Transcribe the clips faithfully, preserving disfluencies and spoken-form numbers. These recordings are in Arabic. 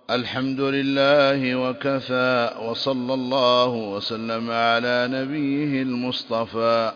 الحمد لله وكفى، وصلى الله وسلم على نبيه المصطفى.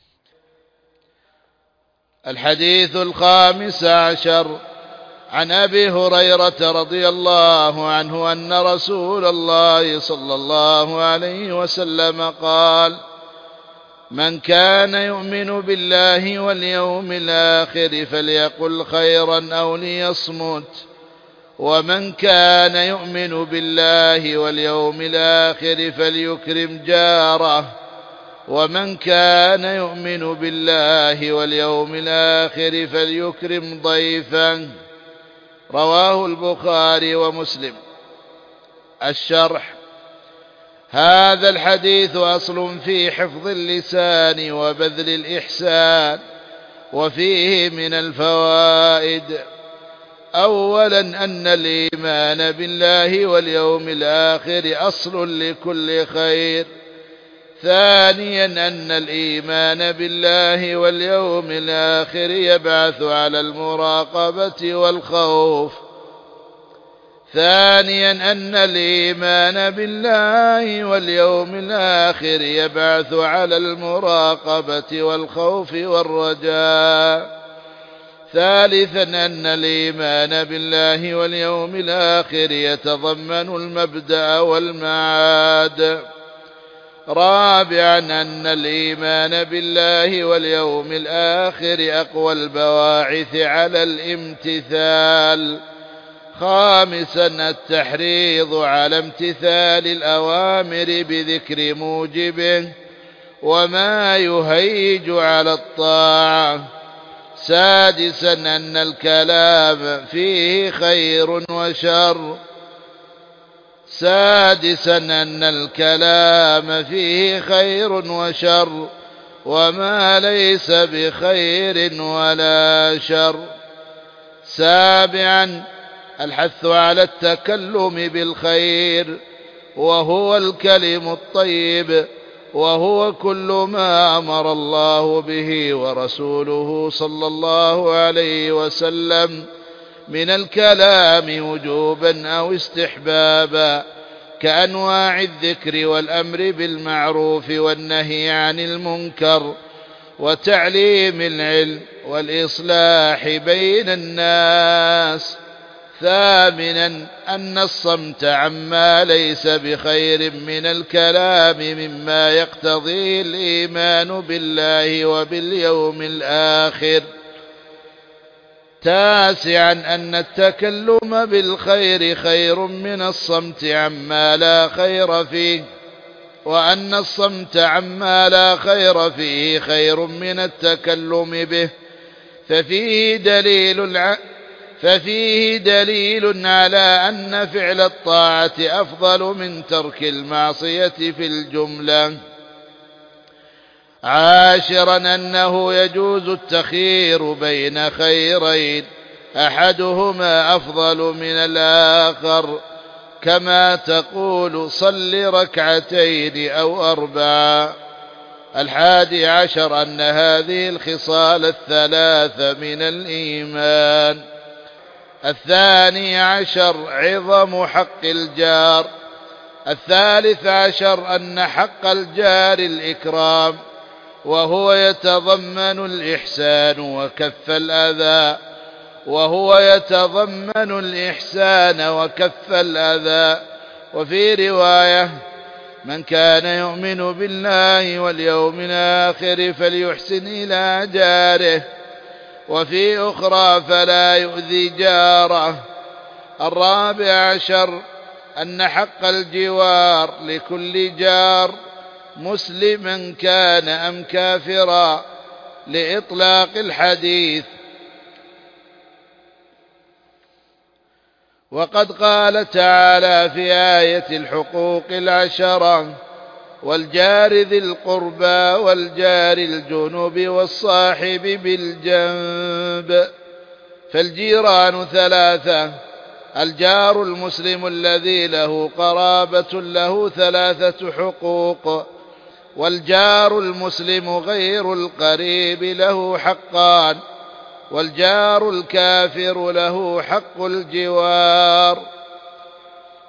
الحديث الخامس عشر عن أبي هريرة رضي الله عنه أن رسول الله صلى الله عليه وسلم قال: من كان يؤمن بالله واليوم الآخر فليقل خيرا أو ليصمت، ومن كان يؤمن بالله واليوم الآخر فليكرم جاره، ومن كان يؤمن بالله واليوم الآخر فليكرم ضيفا. رواه البخاري ومسلم. الشرح: هذا الحديث أصل في حفظ اللسان وبذل الإحسان، وفيه من الفوائد: أولا أن الإيمان بالله واليوم الآخر أصل لكل خير. ثانيا أن الإيمان بالله واليوم الآخر يبعث على المراقبة والخوف. ثانيا أن الإيمان بالله واليوم الآخر يبعث على المراقبة والخوف والرجاء. ثالثا أن الإيمان بالله واليوم الآخر يتضمن المبدأ والمعاد. رابعا أن الإيمان بالله واليوم الآخر أقوى البواعث على الامتثال. خامسا التحريض على امتثال الأوامر بذكر موجبه وما يهيج على الطاعة. سادسا أن الكلام فيه خير وشر. سادسا أن الكلام فيه خير وشر، وما ليس بخير ولا شر. سابعا الحث على التكلم بالخير، وهو الكلم الطيب، وهو كل ما أمر الله به ورسوله صلى الله عليه وسلم من الكلام وجوبا أو استحبابا، كأنواع الذكر والأمر بالمعروف والنهي عن المنكر وتعليم العلم والإصلاح بين الناس. ثامنا أن الصمت عما ليس بخير من الكلام مما يقتضي الإيمان بالله وباليوم الآخر. تاسعا أن التكلم بالخير خير من الصمت عما لا خير فيه، وأن الصمت عما لا خير فيه خير من التكلم به، ففيه دليل ع... ففيه دليل على أن فعل الطاعة أفضل من ترك المعصية في الجملة. عاشرا أنه يجوز التخيير بين خيرين أحدهما أفضل من الآخر، كما تقول صل ركعتين أو أربعة. الحادي عشر أن هذه الخصال الثلاثة من الإيمان. الثاني عشر عظم حق الجار. الثالث عشر أن حق الجار الإكرام، وهو يتضمن الإحسان وكف الأذى وهو يتضمن الإحسان وكف الأذى. وفي رواية: من كان يؤمن بالله واليوم الآخر فليحسن إلى جاره، وفي أخرى: فلا يؤذي جاره. الرابع عشر أن حق الجوار لكل جار مسلما كان أم كافرا، لإطلاق الحديث. وقد قال تعالى في آية الحقوق العشرة: والجار ذي القربى والجار الجنب والصاحب بالجنب. فالجيران ثلاثة: الجار المسلم الذي له قرابة له ثلاثة حقوق، والجار المسلم غير القريب له حقان، والجار الكافر له حق الجوار.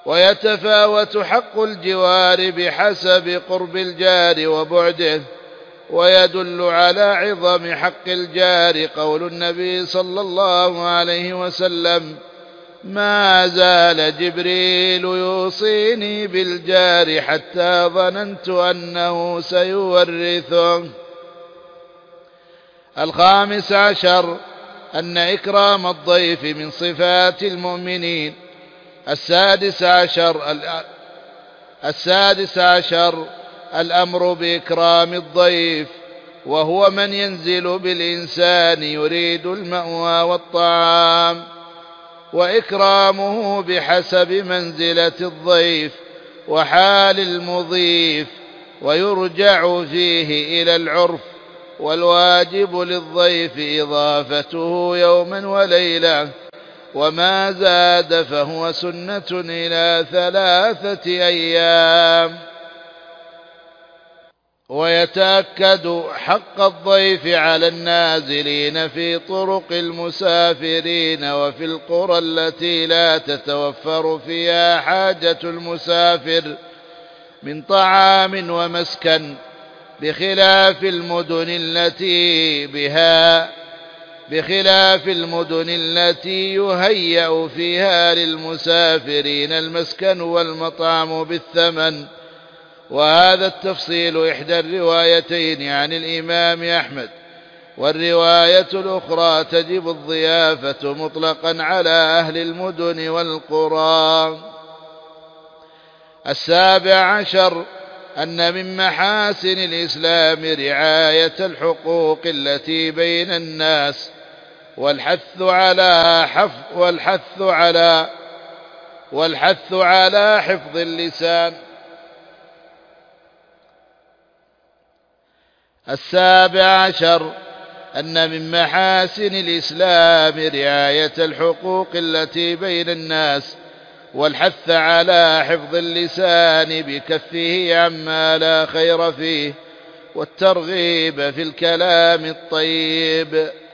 ويتفاوت حق الجوار بحسب قرب الجار وبعده. ويدل على عظم حق الجار قول النبي صلى الله عليه وسلم: ما زال جبريل يوصيني بالجار حتى ظننت أنه سيورثه. الخامس عشر أن إكرام الضيف من صفات المؤمنين. السادس عشر السادس عشر الأمر بإكرام الضيف، وهو من ينزل بالإنسان يريد المأوى والطعام، وإكرامه بحسب منزلة الضيف وحال المضيف، ويرجع فيه إلى العرف، والواجب للضيف إضافته يوما وليلة، وما زاد فهو سنة إلى ثلاثة أيام. ويتأكد حق الضيف على النازلين في طرق المسافرين وفي القرى التي لا تتوفر فيها حاجة المسافر من طعام ومسكن، بخلاف المدن التي بها بخلاف المدن التي يهيأ فيها للمسافرين المسكن والمطعم بالثمن. وهذا التفصيل إحدى الروايتين عن الإمام أحمد، والرواية الأخرى تجب الضيافة مطلقا على أهل المدن والقرى. السابع عشر أن من محاسن الإسلام رعاية الحقوق التي بين الناس، والحث على حفظ والحث على والحث على حفظ اللسان. السابع عشر أن من محاسن الإسلام رعاية الحقوق التي بين الناس، والحث على حفظ اللسان بكفه عما لا خير فيه، والترغيب في الكلام الطيب.